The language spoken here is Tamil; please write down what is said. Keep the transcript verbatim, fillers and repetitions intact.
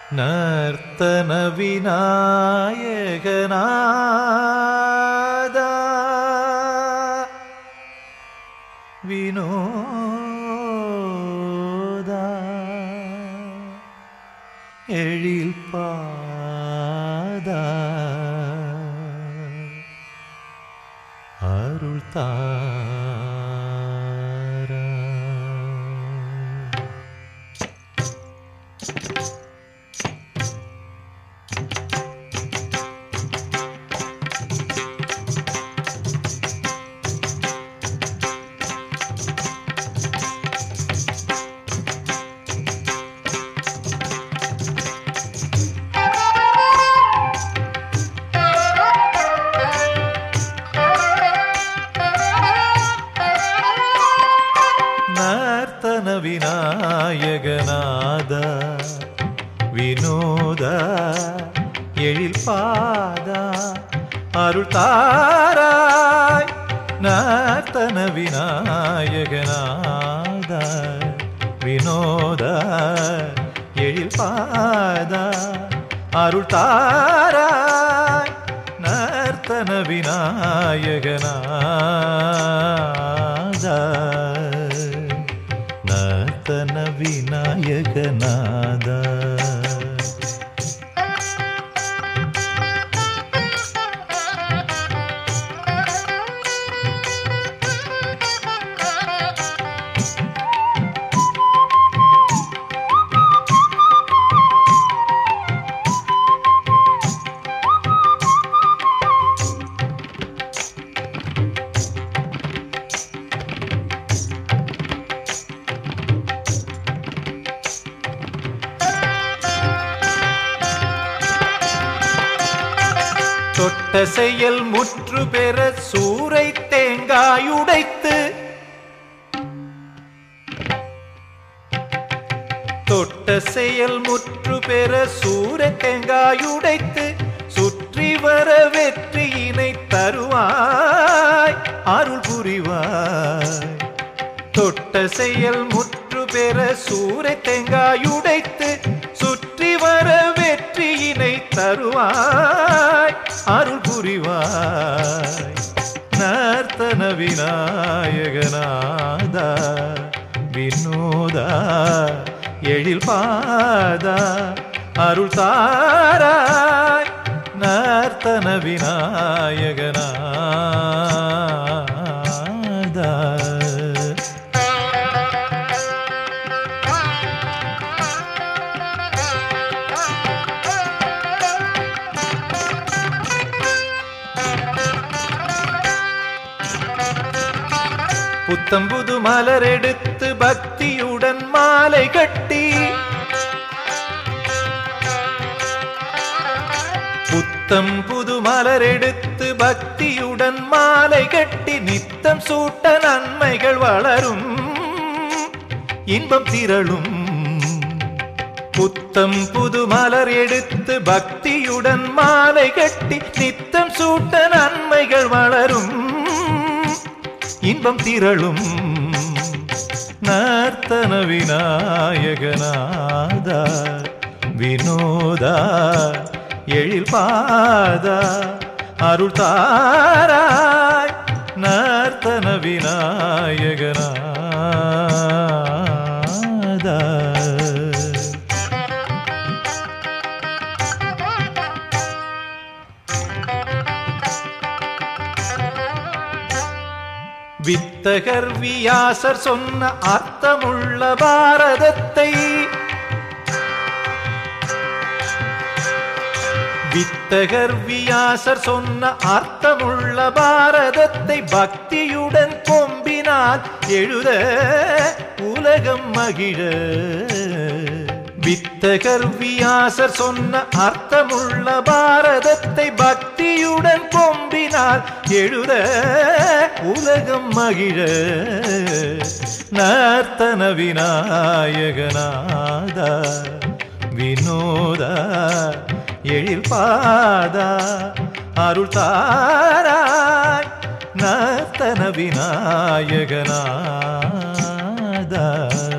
நர்த்தன விநாயகநாதா வினோதா எழில் பாதா அருள் தாரா. நர்த்தன விநாயகநாதா வினோதா எழில் பாதா அருள் தாராய். நர்த்தன விநாயகநாதா வினோதா எழில் பாதா அருள் தாராய். நர்த்தன விநாயகநாதா நர்த்தன விநாயகநாதா. தொட்ட செயல் முற்று பெற சூரை தேங்காயுடைத்து தொட்ட செயல் முற்று பெற சூரை தேங்காயுடைத்து சுற்றி வர வெற்றியினை தருவாய் அருள் புரிவாய். தொட்ட செயல் முற்று பெற சூரை தேங்காயுடைத்து சுற்றி வர வெற்றியினை தருவாய் அருள் புரிவாய். நர்த்தன விநாயகநாதா வினோதா எழில் பாதா அருள் தாராய். நர்த்தன விநாயகநாதா. புத்தம்புது மலர் எடுத்து பக்தியுடன் மாலை கட்டி புத்தம் புது மலர் எடுத்து பக்தியுடன் மாலை கட்டி நித்தம் சூட்ட நன்மைகள் வளரும் இன்பம் திரளும். புத்தம் புது மலர் எடுத்து பக்தியுடன் மாலை கட்டி நித்தம் சூட்ட நன்மைகள் வளரும் இன்பம் திரளும். நர்த்தன விநாயகநாதா வினோதா எழில் பாதா அருள் தாராய். நர்த்தன விநாயகநாதா. வித்தகர் வியாசர் சொன்ன அர்த்தமுள்ள பாரதத்தை வித்தகர் வியாசர் சொன்ன அர்த்தமுள்ள பாரதத்தை பக்தியுடன் கொம்பினால் எழுத உலகம் மகிழ. வித்தகர் வியாசர் சொன்ன அர்த்தமுள்ள பாரதத்தை பக்தியுடன் கொம்பினால் எழுத உலகம் மகிழ. நர்த்தன விநாயகநாதா வினோதா எழில் பாதா அருள் தாராய். நர்த்தன விநாயகநாதா.